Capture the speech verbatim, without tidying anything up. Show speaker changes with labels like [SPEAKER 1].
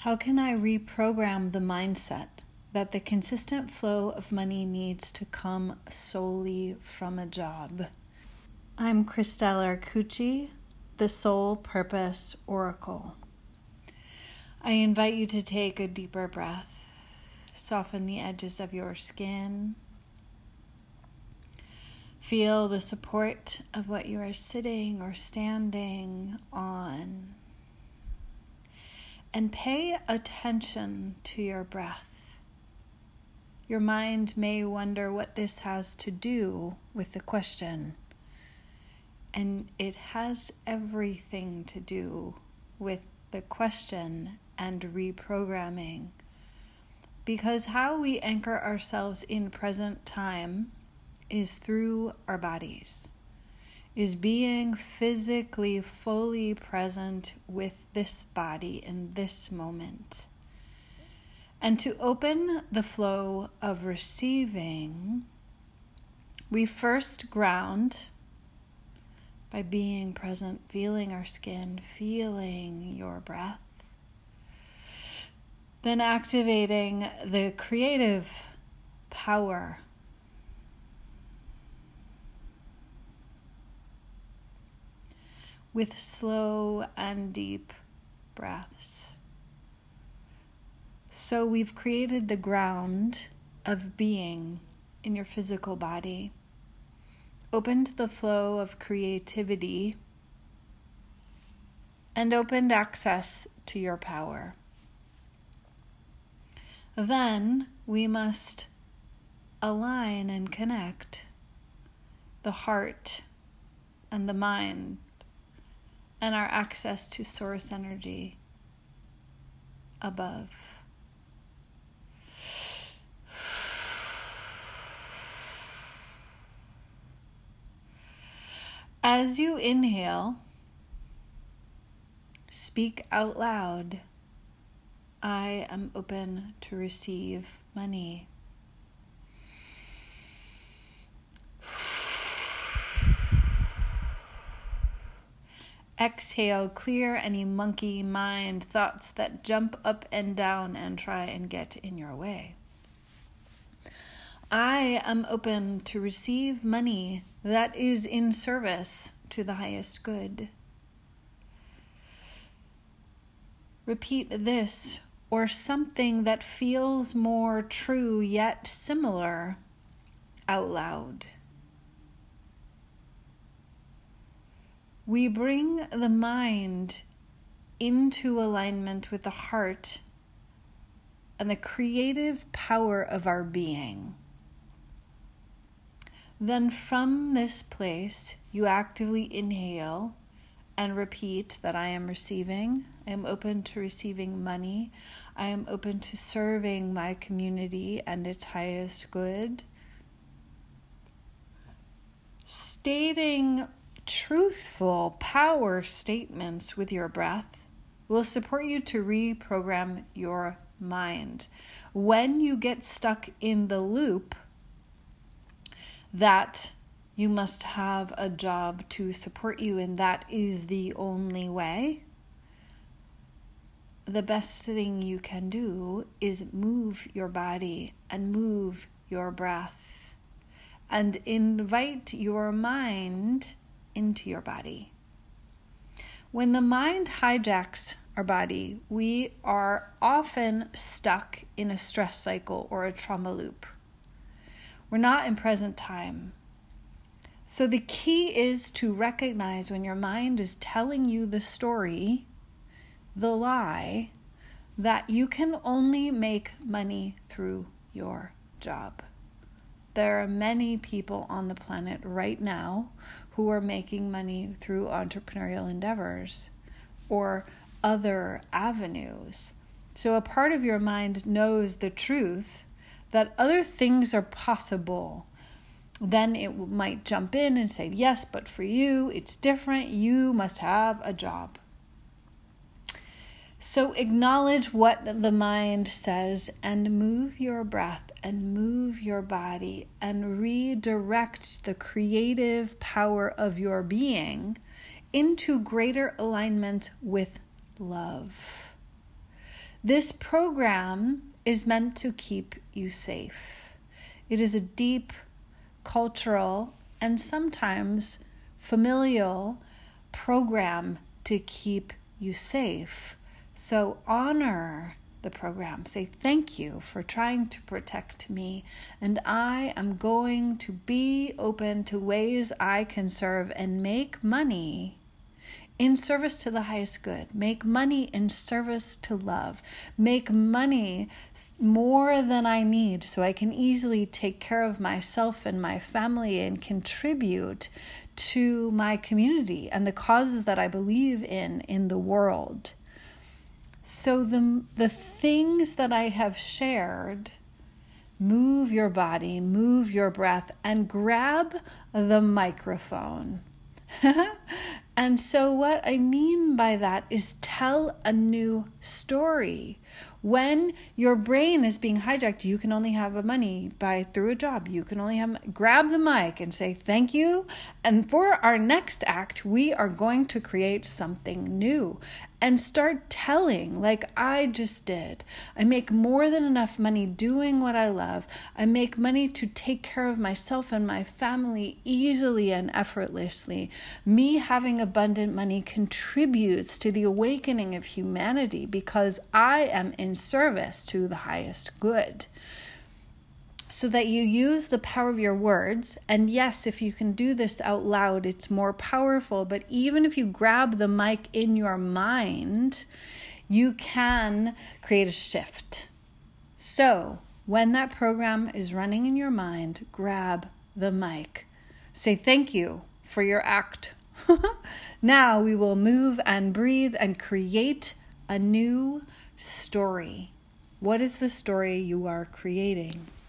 [SPEAKER 1] How can I reprogram the mindset that the consistent flow of money needs to come solely from a job? I'm Christelle Arcucci, the Soul Purpose Oracle. I invite you to take a deeper breath, soften the edges of your skin, feel the support of what you are sitting or standing on, and pay attention to your breath. Your mind may wonder what this has to do with the question, and it has everything to do with the question and reprogramming, because how we anchor ourselves in present time is through our bodies, is being physically fully present with this body in this moment. And to open the flow of receiving, we first ground by being present, feeling our skin, feeling your breath, then activating the creative power with slow and deep breaths. So we've created the ground of being in your physical body, opened the flow of creativity, and opened access to your power. Then we must align and connect the heart and the mind and our access to source energy above. As you inhale, speak out loud, I am open to receive money. Exhale, clear any monkey mind thoughts that jump up and down and try and get in your way. I am open to receive money that is in service to the highest good. Repeat this or something that feels more true yet similar out loud. We bring the mind into alignment with the heart and the creative power of our being. Then from this place, you actively inhale and repeat that I am receiving. I am open to receiving money. I am open to serving my community and its highest good. Stating truthful power statements with your breath will support you to reprogram your mind. When you get stuck in the loop that you must have a job to support you and that is the only way, the best thing you can do is move your body and move your breath and invite your mind into your body. When the mind hijacks our body, we are often stuck in a stress cycle or a trauma loop. We're not in present time. So the key is to recognize when your mind is telling you the story, the lie, that you can only make money through your job. There are many people on the planet right now who are making money through entrepreneurial endeavors or other avenues. So a part of your mind knows the truth that other things are possible. Then it might jump in and say, yes, but for you, it's different. You must have a job. So acknowledge what the mind says and move your breath and move your body and redirect the creative power of your being into greater alignment with love. This program is meant to keep you safe. It is a deep cultural and sometimes familial program to keep you safe. So honor the program. Say thank you for trying to protect me, and I am going to be open to ways I can serve and make money in service to the highest good. Make money in service to love. Make money more than I need so I can easily take care of myself and my family and contribute to my community and the causes that I believe in in the world. So the, the things that I have shared, move your body, move your breath, and grab the microphone. And so what I mean by that is tell a new story. When your brain is being hijacked, you can only have money by through a job. You can only have grab the mic and say thank you. And for our next act, we are going to create something new and start telling like I just did. I make more than enough money doing what I love. I make money to take care of myself and my family easily and effortlessly. Me having abundant money contributes to the awakening of humanity because I am in service to the highest good. So that you use the power of your words. And yes, if you can do this out loud, it's more powerful. But even if you grab the mic in your mind, you can create a shift. So when that program is running in your mind, grab the mic. Say thank you for your act. Now we will move and breathe and create a new story. What is the story you are creating?